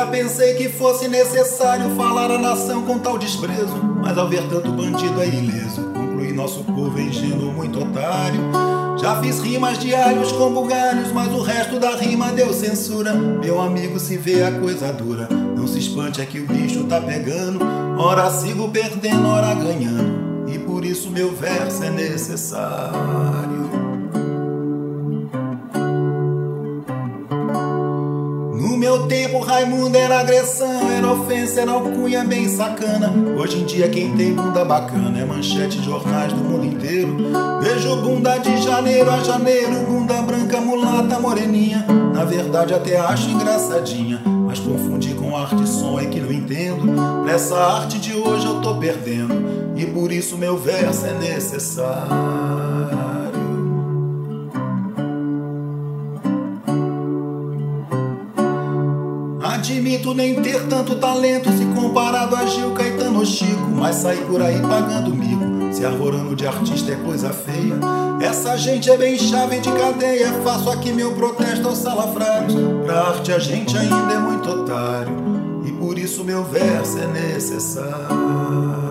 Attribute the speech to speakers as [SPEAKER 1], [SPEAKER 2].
[SPEAKER 1] Já pensei que fosse necessário falar a nação com tal desprezo, mas ao ver tanto bandido é ileso, concluí nosso povo é ingênuo, muito otário. Já fiz rimas de alhos com bugalhos, mas o resto da rima deu censura. Meu amigo, se vê a coisa dura, não se espante, é que o bicho tá pegando. Ora sigo perdendo, ora ganhando, e por isso meu verso é necessário. No meu tempo Raimundo era agressão, era ofensa, era alcunha bem sacana. Hoje em dia quem tem bunda bacana é manchete de jornais do mundo inteiro. Vejo bunda de janeiro a janeiro, bunda branca, mulata, moreninha. Na verdade até acho engraçadinha, mas confundi com arte e som é que não entendo. Nessa arte de hoje eu tô perdendo, e por isso meu verso é necessário. Admito nem ter tanto talento se comparado a Gil, Caetano ou Chico, mas saí por aí pagando mico, se arvorando de artista é coisa feia. Essa gente é bem chave de cadeia, faço aqui meu protesto aos salafrários. Pra arte a gente ainda é muito otário, e por isso meu verso é necessário.